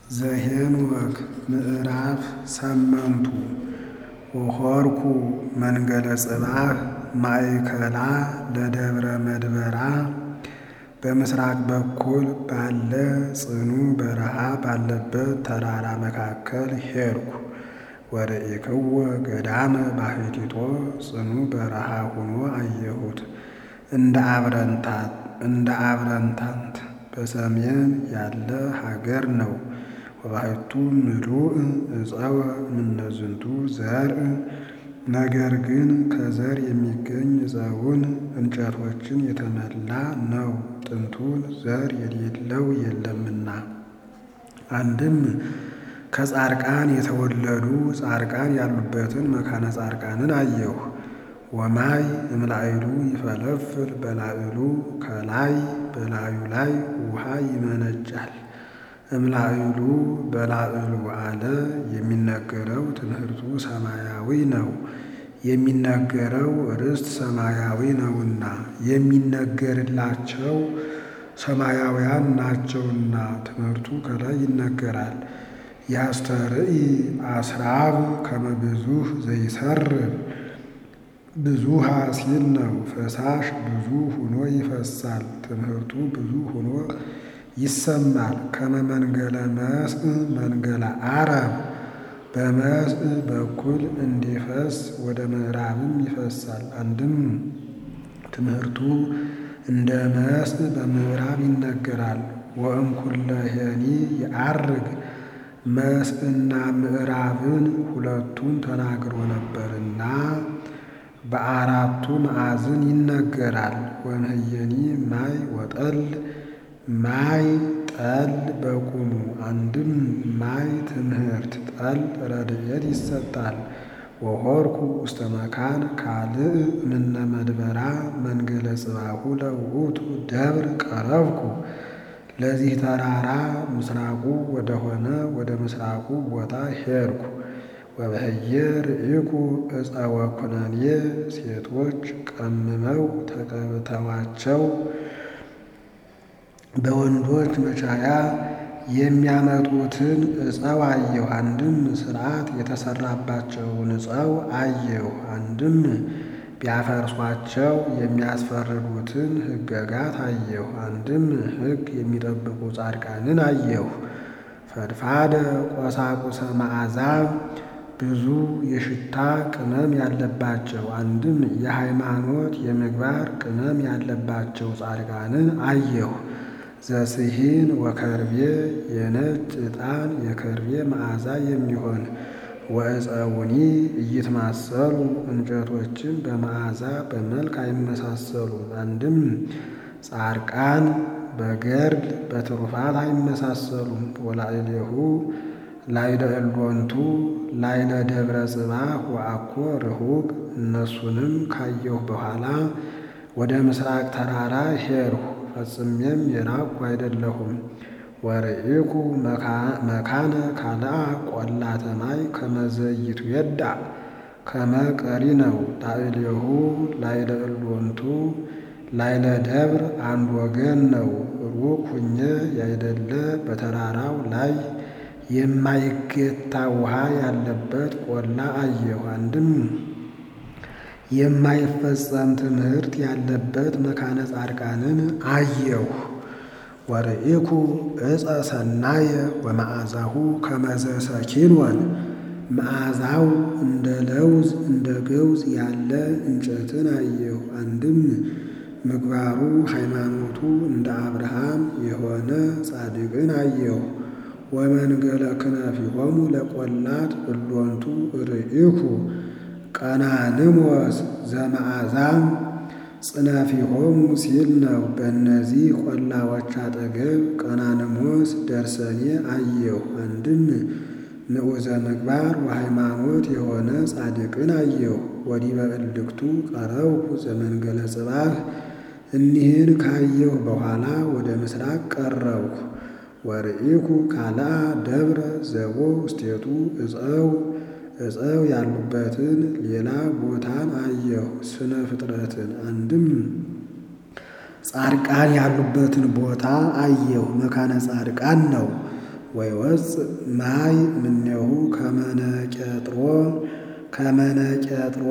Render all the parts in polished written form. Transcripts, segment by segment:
ዘኄንወክ ምዕራፍ ሰመንቱ ወሖርኩ መንገለ ጽባህ ማእከላ ለደብረ መድበራ በምስራቅ በኩል ባለ ጽኑ በረሃ ባለበት ተራራ መካከል ሄድኩ። ወርኢክወ ገዳመ ባሕቲቶ ጽኑ በረሃ ሆኖ አየሁት። እንደ አብረንታንት በሰሜን ያለ ሀገር ነው። ወባሕቱ ምሉእ ዕፀወ እምነዝንቱ ዘርእ ነገር ግን ከዘር የሚገኝ ዕፀውን እንጨቶችን የተመላ ነው። ጥንቱን ዘር የሌለው የለምና። አንድም ከጻርቃን የተወለዱ ጻርቃን ያሉበትን መካነ ጻርቃንን አየሁ። ወማይ እምላዕሉ ይፈለፍል በላዕሉ ከላይ በላዩ ላይ ውሃ ይመነጫል። እምላዕሉ በላዕሉ አለ የሚነገረው ትምህርቱ ሰማያዊ ነው። የሚነገረው ርስት ሰማያዊ ነውና የሚነገርላቸው ሰማያውያን ናቸውና ትምህርቱ ከላይ ይነገራል። ያስተርኢ አስራብ ከመ ብዙኅ ዘይሰርብ ብዙኃ ሲል ነው። ፈሳሽ ብዙ ሆኖ ይፈሳል። ትምህርቱ ብዙ ሆኖ ይሰማል። ከመ መንገለ መስእ መንገለ ዓረብ በመስእ በኩል እንዲፈስ ወደ ምዕራብም ይፈሳል። አንድም ትምህርቱ እንደ መስእ በምዕራብ ይነገራል። ወእምኩለሄኒ ይዐርግ መስእና ምዕራብን ሁለቱን ተናግሮ ነበርና በአራቱ ማዕዝን ይነገራል። ወእምኅየኒ ማይ ወጠል ማይ ጠል በቁሙ አንድም ማይ ትምህርት ጠል ረድኤት ይሰጣል። ወሖርኩ ውስተ መካን ካልእ እምነ መድበራ መንገለ ጽባሁ ለውእቱ ደብር ቀረብኩ። ለዚህ ተራራ ምስራቁ ወደሆነ ወደ ምስራቁ ቦታ ሄድኩ። ወበህየ ርኢኩ ዕፀ ወኩነኔ ሴቶች ቀምመው ተቀብተዋቸው በወንዶች መቻያ የሚያመጡትን ዕፀው አየሁ። አንድም ሥርዓት የተሰራባቸውን ዕፀው አየሁ። አንድም ቢያፈርሷቸው የሚያስፈርዱትን ሕገጋት አየሁ። አንድም ሕግ የሚጠብቁ ጻድቃንን አየሁ። ፈድፋደ ቆሳቁሰ መዓዛ ብዙ የሽታ ቅመም ያለባቸው አንድም የሃይማኖት የምግባር ቅመም ያለባቸው ጻድቃንን አየሁ። ዘስሂን ወከርቤ የነጭ ዕጣን የከርቤ መዓዛ የሚሆን ወዕፀውኒ ኢይትማሰሉ እንጨቶችን በመዓዛ በመልክ አይመሳሰሉም። አንድም ጻርቃን በገድል በትሩፋት አይመሳሰሉም። ወላዕሌሁ ላዕለ እሎንቱ ላዕለ ደብረ ጽባህ ወአኮ ርሁቅ እነሱንም ካየሁ በኋላ ወደ ምስራቅ ተራራ ሄድሁ። ፈጽሜም የራቅሁ አይደለሁም። ወርኢኩ መካነ ካልአ ቈላተ ማይ ከመ ዘኢይትዌዳእ ከመ ቀሪ ነው። ላዕሌሁ ላዕለ እሎንቱ ላዕለ ደብር አንድ ወገን ነው። ሩቅ ሁኜ ያይደለ በተራራው ላይ የማይገታ ውሃ ያለበት ቈላ አየሁ። አንድም የማይፈጸም ትምህርት ያለበት መካነ ጻድቃንን አየሁ። ወርኢኩ ዕፀ ሰናየ ወመዓዛሁ ከመ ዘሰኪንወን መዓዛው እንደ ለውዝ እንደ ገውዝ ያለ እንጨትን አየሁ። አንድም ምግባሩ ሃይማኖቱ እንደ አብርሃም የሆነ ጻድቅን አየሁ። ወመንገለ ክነፊሆሙ ለቈላት እሎንቱ ርኢኩ ቀናንሞስ ዘመዓዛም ጽነፊሆሙ ሲል ነው። በእነዚህ ቈላዎች አጠገብ ቀናንሞስ ደርሰኔ አየሁ። አንድም ንዑዘ ምግባር ወሃይማኖት የሆነ ጻድቅን አየሁ። ወዲበ እልክቱ ቀረብኩ ዘመንገለ ጽባህ እኒህን ካየሁ በኋላ ወደ ምስራቅ ቀረብኩ። ወርኢኩ ካልአ ደብረ ዘቦ ውስቴቱ ዕፀው ያሉበትን ሌላ ቦታን አየሁ። ስነ ፍጥረትን አንድም ጻድቃን ያሉበትን ቦታ አየሁ። መካነ ጻድቃን ነው። ወይወፅእ ማይ እምኔሁ ከመነቄጥሮ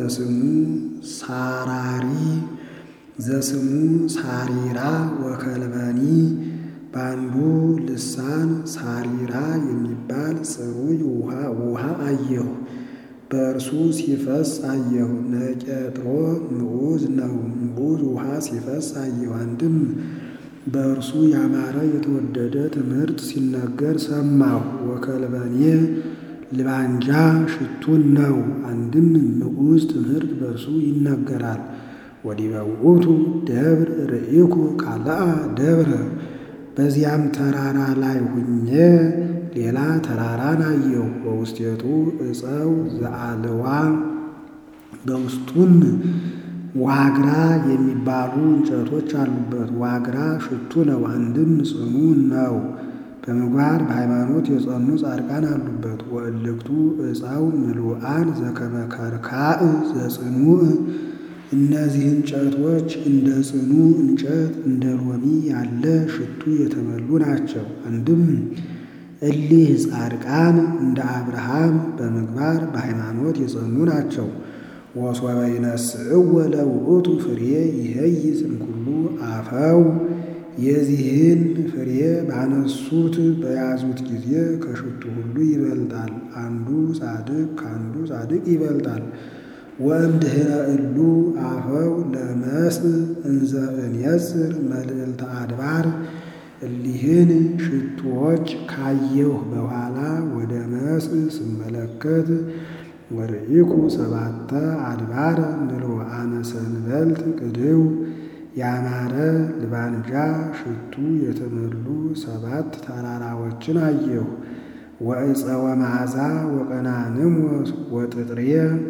ዘስሙ ሳሪራ ወከልበኒ በአንዱ ልሳን ሳሪራ የሚባል ጽሩይ ውሃ አየሁ። በእርሱ ሲፈስ አየሁ። ነቄጥሮ ምዑዝ ነው። ምዑዝ ውሃ ሲፈስ አየሁ። አንድም በእርሱ ያማረ የተወደደ ትምህርት ሲነገር ሰማሁ። ወከልበኔ ልባንጃ ሽቱን ነው። አንድም ምዑዝ ትምህርት በእርሱ ይነገራል። ወዲበ ውእቱ ደብር ርኢኩ ካልአ ደብረ በዚያም ተራራ ላይ ሁኜ ሌላ ተራራን አየሁ። በውስጤቱ ዕፀው ዘአልዋ በውስጡም ዋግራ የሚባሉ እንጨቶች አሉበት። ዋግራ ሽቱ ነው። አንድም ጽኑ ነው። በምግባር በሃይማኖት የጸኑ ጻድቃን አሉበት። ወእልክቱ ዕፀው ምሉአን ዘከመ ከርካእ ዘጽኑዕ እነዚህ እንጨቶች እንደ ጽኑ እንጨት እንደ ሎሚ ያለ ሽቱ የተመሉ ናቸው። አንድም እሊህ ጻድቃን እንደ አብርሃም በምግባር በሃይማኖት የጸኑ ናቸው። ወሶበ ይነስእዎ ለውእቱ ፍሬ ይሄይዝ እምኩሉ አፈው የዚህን ፍሬ ባነሱት በያዙት ጊዜ ከሽቱ ሁሉ ይበልጣል። አንዱ ጻድቅ ከአንዱ ጻድቅ ይበልጣል። ወእምድኅረ እሉ አፈው ለመስእ እንዘ እንየጽር መልዕልተ አድባር እሊህን ሽቱዎች ካየሁ በኋላ ወደ መስእ ስመለከት ወርኢኩ ሰባተ አድባር ምሉአነ ሰንበልት ቅድው ያማረ ልባንጃ ሽቱ የተመሉ 7 ተራራዎችን አየሁ። ወዕፀ ወመዓዛ ወቀናንሞስ ወጥጥሬ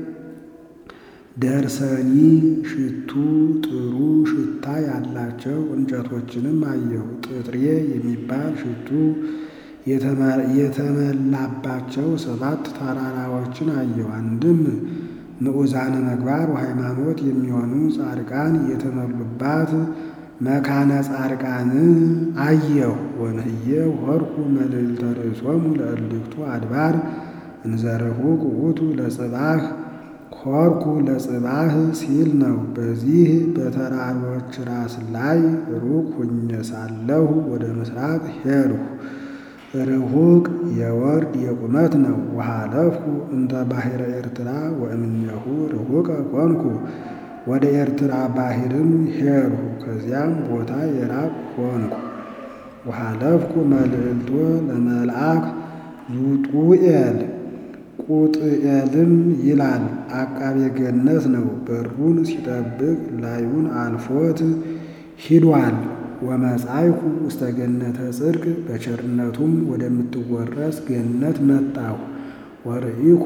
ደርሰኒ ሽቱ ጥሩ ሽታ ያላቸው እንጨቶችንም አየሁ። ጥጥሬ የሚባል ሽቱ የተመላባቸው 7 ተራራዎችን አየሁ። አንድም ንዑዛነ ምግባር ወሃይማኖት የሚሆኑ ጻድቃን የተመሉባት መካነ ጻድቃን አየሁ። ወንህየ ወርኩ መልዕልተ ርእሶሙ ለእልክቱ አድባር እንዘ ርሑቅ ውእቱ ለጽባህ ኮርኩ ለጽባህ ሲል ነው። በዚህ በተራሮች ራስ ላይ ሩቅ ሁኜ ሳለሁ ወደ ምስራቅ ሄድሁ። ርሑቅ የወርድ የቁመት ነው። ወሃለፍኩ እንተ ባሕረ ኤርትራ ወእምኔሁ ርሑቀ ኮንኩ ወደ ኤርትራ ባሕርም ሄድሁ። ከዚያም ቦታ የራቅሁ ሆንኩ። ወሃለፍኩ መልዕልቶ ለመልአክ ዩጡኤል ቁጥኤልም ይላል አቃቤ ገነት ነው። በሩን ሲጠብቅ ላዩን አልፎት ሂዷል። ወመጻይኩ ውስተ ገነተ ጽድቅ በቸርነቱም ወደምትወረስ ገነት መጣሁ። ወርኢኩ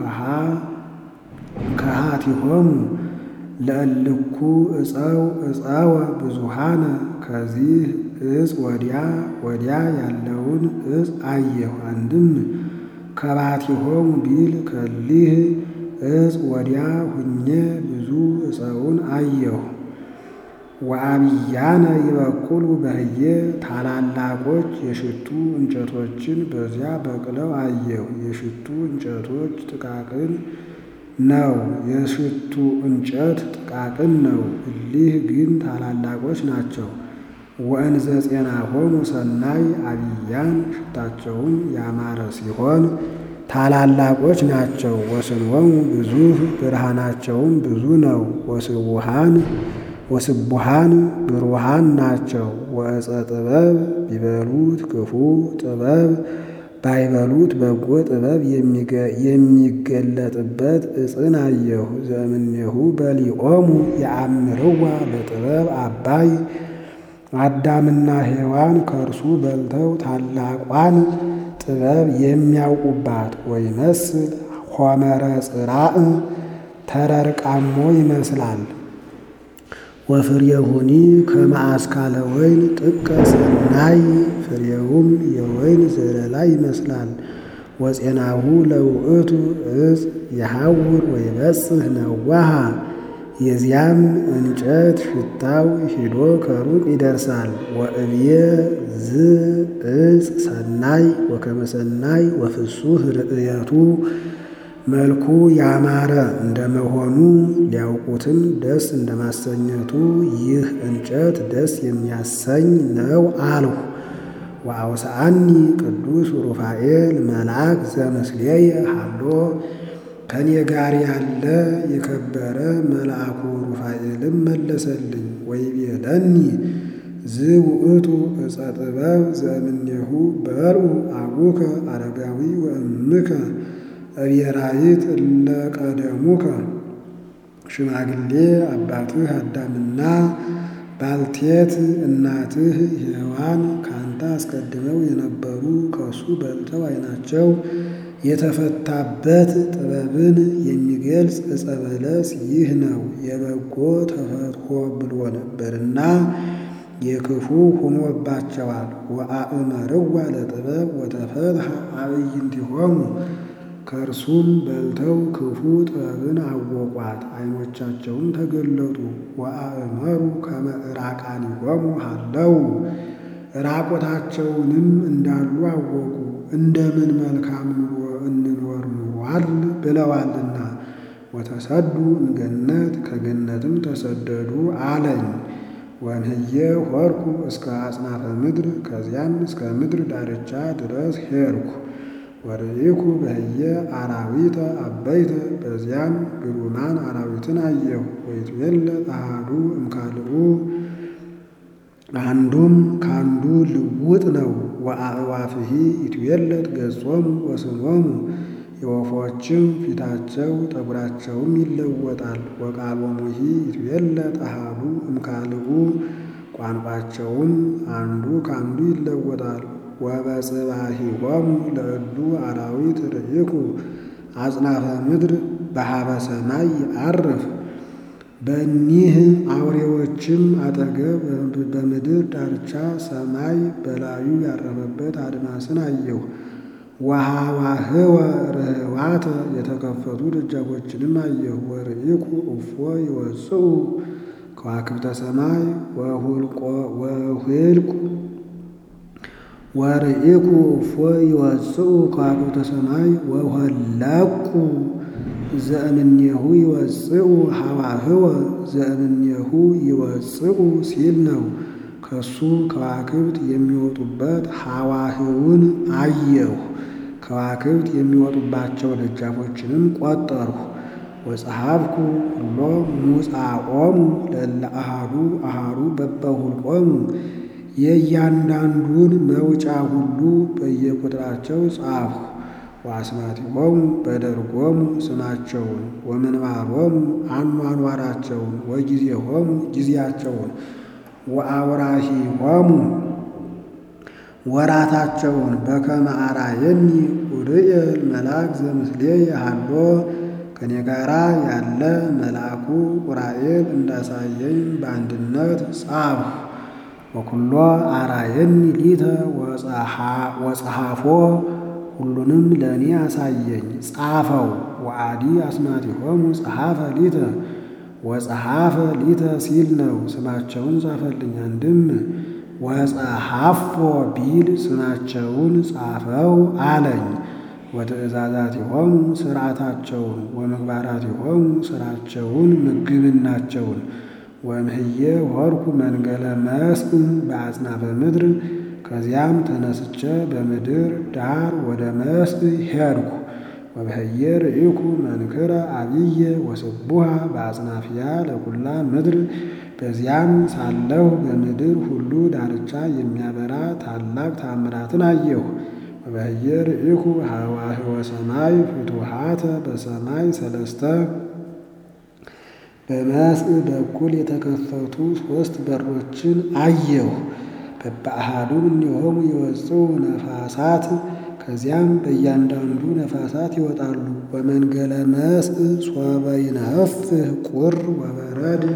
ከሃቲሆሙ ለእልኩ ዕፀወ ብዙሃነ ከዚህ ዕፅ ወዲያ ያለውን ዕፅ አየሁ። አንድም ከባቲሆሙ ቢል ከሊህ ዕፅ ወዲያ ሁኜ ብዙ ዕፀውን አየሁ። ወአብያነ ይበቁሉ በህየ ታላላቆች የሽቱ እንጨቶችን በዚያ በቅለው አየሁ። የሽቱ እንጨቶች ጥቃቅን ነው። የሽቱ እንጨት ጥቃቅን ነው። እሊህ ግን ታላላቆች ናቸው። ወእንዘ ፄናሆሙ ሰናይ አብያን ሽታቸውም ያማረ ሲሆን ታላላቆች ናቸው። ወስንወሙ ብዙኅ ብርሃናቸውም ብዙ ነው። ወስቡሃን ብሩሃን ናቸው። ወዕፀ ጥበብ ቢበሉት ክፉ ጥበብ ባይበሉት በጎ ጥበብ የሚገለጥበት ዕፅን አየሁ። ዘእምኔሁ በሊኦሙ የአምርዋ ለጥበብ አባይ አዳምና ሔዋን ከእርሱ በልተው ታላቋን ጥበብ የሚያውቁባት። ወይመስል ሖመረ ጽራእ ተረርቃሞ ይመስላል። ወፍሬሁኒ ከመ አስካለ ወይን ጥቀ ሰናይ ፍሬውም የወይን ዘለላ ይመስላል። ወፄናሁ ለውእቱ ዕፅ የሐውር ወይበጽሕ ነዋሃ የዚያም እንጨት ሽታው ሂዶ ከሩቅ ይደርሳል። ወእብየ ዝዕፅ ሰናይ ወከመ ሰናይ ወፍሱህ ርእየቱ መልኩ ያማረ እንደመሆኑ ሊያውቁትም ደስ እንደማሰኘቱ ይህ እንጨት ደስ የሚያሰኝ ነው አልሁ። ወአውስአኒ ቅዱስ ሩፋኤል መልአክ ዘምስሌየ ሀሎ ከኔ ጋር ያለ የከበረ መልአኩ ሩፋኤልም መለሰልኝ። ወይቤለኒ ዝውእቱ ዕፀ ጥበብ ዘእምኔሁ በልዑ አቡከ አረጋዊ ወእምከ እብየራይት እለ ቀደሙከ። ሽማግሌ አባትህ አዳምና ባልቴት እናትህ ሔዋን ካንተ አስቀድመው የነበሩ ከሱ በልተው ዓይናቸው የተፈታበት ጥበብን የሚገልጽ ዕፀ በለስ ይህ ነው። የበጎ ተፈትሖ ብሎ ነበርና የክፉ ሆኖባቸዋል። ወአእመርዋ ለጥበብ ወተፈትሐ አዕይንቲሆሙ ከእርሱም በልተው ክፉ ጥበብን አወቋት፣ ዓይኖቻቸውም ተገለጡ። ወአእመሩ ከመ ዕራቃኒሆሙ ሀለው ራቆታቸውንም እንዳሉ አወቁ። እንደምን መልካም ኑሮ እንኖር ኑሯል ብለዋልና። ወተሰዱ እምገነት ከገነትም ተሰደዱ አለኝ። ወእምሕየ ሆርኩ እስከ አጽናፈ ምድር ከዚያም እስከ ምድር ዳርቻ ድረስ ሄድኩ። ወርኢኩ በህየ አራዊተ አበይተ በዚያም ግሩማን አራዊትን አየሁ። ወይትቤለጥ አሐዱ እምካልኡ አንዱም ካንዱ ልውጥ ነው። ወአዕዋፍሂ ይትቤለጥ ገጾሙ ወስኖሙ የወፎችም ፊታቸው ጠጉራቸውም ይለወጣል። ወቃሎሙሂ ይትቤለጥ አሐዱ እምካልኡ ቋንቋቸውም አንዱ ካንዱ ይለወጣል። ወበጽባሂሆሙ ለእሉ አራዊት ርኢኩ አጽናፈ ምድር በሀበ ሰማይ ይዐርፍ። በእኒህ አውሬዎችም አጠገብ በምድር ዳርቻ ሰማይ በላዩ ያረፈበት አድማስን አየሁ። ወሃዋህወ ርህዋተ የተከፈቱ ደጃፎችንም አየሁ። ወርኢኩ እፎ ይወጽኡ ከዋክብተ ሰማይ ወሁልቁ ወርኢኩ እፎ ይወጽኡ ከዋክብተ ሰማይ ወሆለቁ ዘእምኔሁ ይወጽኡ ሃዋህወ ዘእምኔሁ ይወጽኡ ሲል ነው። ከሱ ከዋክብት የሚወጡበት ሃዋህውን አየሁ። ከዋክብት የሚወጡባቸው ደጃፎችንም ቆጠርሁ። ወጸሐፍኩ ሁሎ ሙጻኦሙ ለእለ አሐዱ አሐዱ በበሁልቆሙ የእያንዳንዱን መውጫ ሁሉ በየቁጥራቸው ጻፍሁ። ወአስማቲሆሙ በደርጎሙ ስማቸውን ወምንባሮሙ አኗኗራቸውን ወጊዜሆሙ ጊዜያቸውን ወአውራሂሆሙ ወራታቸውን በከመ አርአየኒ ኡርኤል መልአክ ዘምስሌየ ሀሎ ከኔ ጋራ ያለ መልአኩ ኡራኤል እንዳሳየኝ በአንድነት ጻፍሁ። ወኩሎ አርአየኒ ሊተ ወጸሐፎ ሁሉንም ለእኔ አሳየኝ ጻፈው። ወአዲ አስማቲሆሙ ጸሐፈ ሊተ ወጸሐፈ ሊተ ሲል ነው። ስማቸውን ጻፈልኝ። አንድም ወጸሐፎ ቢል ስማቸውን ጻፈው አለኝ። ወትእዛዛቲሆሙ ሥርዓታቸውን ወምግባራቲሆሙ ሥራቸውን ምግብናቸውን ወእምሕየ ሆርኩ መንገለ መስእ በአጽናፈ ምድር ከዚያም ተነስቼ በምድር ዳር ወደ መስእ ሄድኩ። ወበህየ ርኢኩ መንክረ አብየ ወስቡሃ በአጽናፍያ ለኩላ ምድር በዚያም ሳለሁ በምድር ሁሉ ዳርቻ የሚያበራ ታላቅ ታምራትን አየሁ። ወበህየ ርኢኩ ሃዋህወ ሰማይ ፍቱሃተ በሰማይ ሰለስተ በመስእ በኩል የተከፈቱ 3 በሮችን አየሁ። በበአሐዱ እምኔሆሙ ይወጽኡ ነፋሳት ከዚያም በእያንዳንዱ ነፋሳት ይወጣሉ። ወመንገለ መስእ ሶበ ይነፍህ ቁር ወበረድ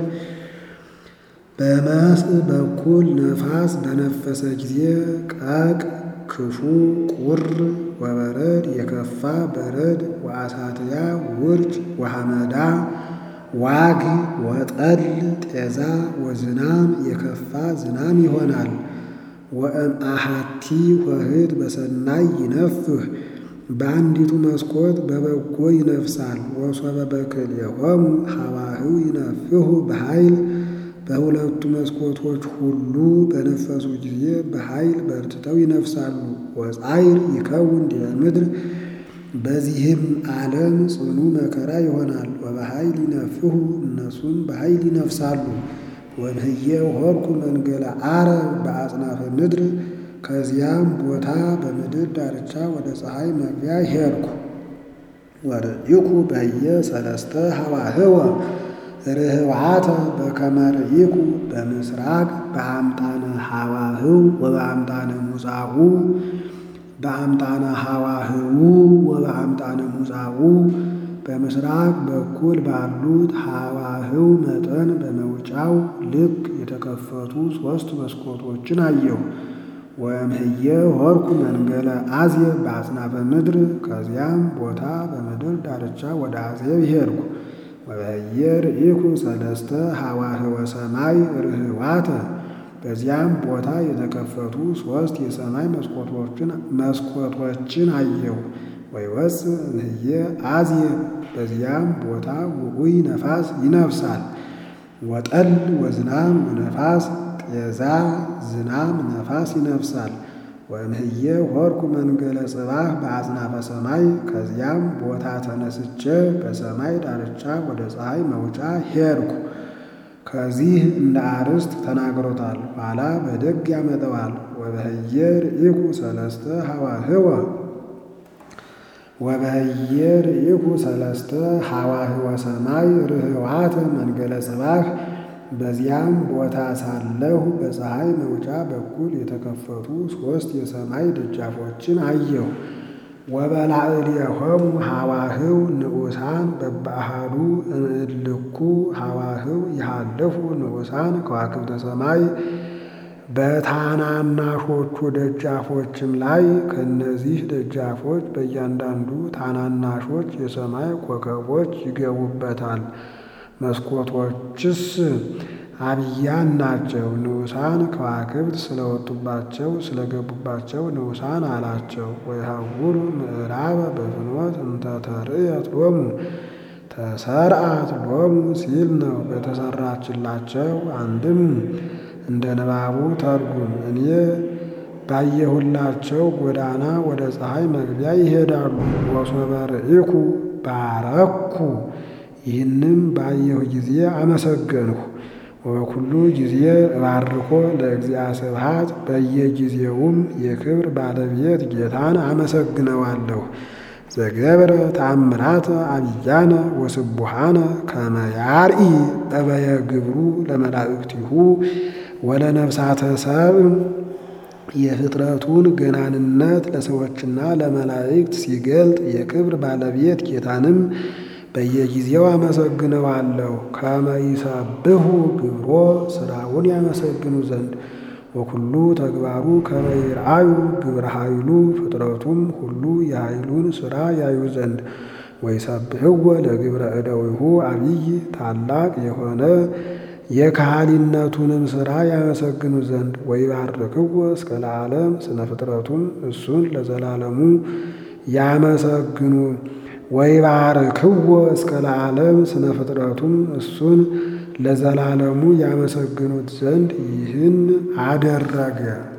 በመስእ በኩል ነፋስ በነፈሰ ጊዜ ቀቅ ክፉ ቁር ወበረድ የከፋ በረድ ወአሳትያ ውርጭ ወሐመዳ ዋግ ወጠል ጤዛ ወዝናም የከፋ ዝናም ይሆናል። ወእምአሃቲ ኆኅት በሰናይ ይነፍህ በአንዲቱ መስኮት በበጎ ይነፍሳል። ወሶበ በክልኤሆሙ ሀዋህው ይነፍሁ በኃይል በሁለቱ መስኮቶች ሁሉ በነፈሱ ጊዜ በኃይል በርትተው ይነፍሳሉ። ወጻዕር ይከውን ዲበ ምድር በዚህም ዓለም ጽኑ መከራ ይሆናል። ወበኃይል ይነፍሁ እነሱም በኃይል ይነፍሳሉ። ወእምሕየ ሆርኩ መንገለ ዓረብ በአጽናፈ ምድር ከዚያም ቦታ በምድር ዳርቻ ወደ ፀሐይ መግቢያ ሄድኩ። ወርኢኩ በህየ ሰለስተ ሀዋህወ ርህዋተ በከመ ርኢኩ በምስራቅ በአምጣነ ሀዋህው ወበአምጣነ ሙጻኡ በአምጣነ ሀዋህው ወበአምጣነ ሙጻኡ በምስራቅ በኩል ባሉት ሀዋህው መጠን በመውጫው ልክ የተከፈቱ 3 መስኮቶችን አየሁ። ወእምሕየ ሆርኩ መንገለ አዜብ በአጽናፈ ምድር ከዚያም ቦታ በምድር ዳርቻ ወደ አዜብ ሄድኩ። ወበህየ ርኢኩ ሰለስተ ሀዋህወ ሰማይ ርህዋተ በዚያም ቦታ የተከፈቱ 3 የሰማይ መስኮቶችን አየሁ። ወይወፅእ እምሕየ አዜብ በዚያም ቦታ ውዑይ ነፋስ ይነፍሳል። ወጠል ወዝናም ወነፋስ ጤዛ ዝናም ነፋስ ይነፍሳል። ወእምሕየ ሆርኩ መንገለ ጽባህ በአጽናፈ ሰማይ ከዚያም ቦታ ተነስቼ በሰማይ ዳርቻ ወደ ፀሐይ መውጫ ሄድኩ። ከዚህ እንደ አርዕስት ተናግሮታል፣ ኋላ በደግ ያመጣዋል። ወበህየ ርኢኩ ሰለስተ ሀዋህወ ወበህየ ርኢኩ ሰለስተ ሀዋህወ ሰማይ ርህዋተ መንገለ ጽባህ በዚያም ቦታ ሳለሁ በፀሐይ መውጫ በኩል የተከፈቱ 3 የሰማይ ደጃፎችን አየሁ። ወበላዕሌሆሙ ሀዋህው ንዑሳን በበአሃዱ እምእልኩ ሀዋህው ይሃልፉ ንዑሳን ከዋክብተ ሰማይ በታናናሾቹ ደጃፎችም ላይ ከእነዚህ ደጃፎች በእያንዳንዱ ታናናሾች የሰማይ ኮከቦች ይገቡበታል። መስኮቶችስ አብያን ናቸው። ንዑሳን ከዋክብት ስለወጡባቸው ስለገቡባቸው ንዑሳን አላቸው። ወይሃውሩ ምዕራበ በፍኖት እንተ ተርእየት ሎሙ ተሰርአት ሎሙ ሲል ነው። በተሰራችላቸው አንድም እንደ ንባቡ ተርጉም እኔ ባየሁላቸው ጎዳና ወደ ፀሐይ መግቢያ ይሄዳሉ። ወሶበ ርኢኩ ባረኩ ይህንም ባየሁ ጊዜ አመሰገንሁ። ወበኩሉ ጊዜ እባርኮ ለእግዚአ ስብሐት በየጊዜውም የክብር ባለቤት ጌታን አመሰግነዋለሁ። ዘገብረ ተአምራተ አብያነ ወስቡሃነ ከመ ያርኢ ጠበየ ግብሩ ለመላእክቲሁ ወለነፍሳተ ሰብእ የፍጥረቱን ገናንነት ለሰዎችና ለመላእክት ሲገልጥ የክብር ባለቤት ጌታንም በየጊዜው አመሰግነዋለሁ። ከመ ይሰብሑ ግብሮ ስራውን ያመሰግኑ ዘንድ ወኩሉ ተግባሩ ከመ ይርአዩ ግብረ ኃይሉ ፍጥረቱም ሁሉ የኃይሉን ሥራ ያዩ ዘንድ ወይሰብሕዎ ለግብረ እደዊሁ አብይ ታላቅ የሆነ የካህሊነቱንም ሥራ ያመሰግኑ ዘንድ ወይባርክዎ እስከ ለዓለም ስነ ፍጥረቱም እሱን ለዘላለሙ ያመሰግኑ ወይባርክዎ እስከ ለዓለም ስነ ፍጥረቱም እሱን ለዘላለሙ ያመሰግኑት ዘንድ ይህን አደረገ።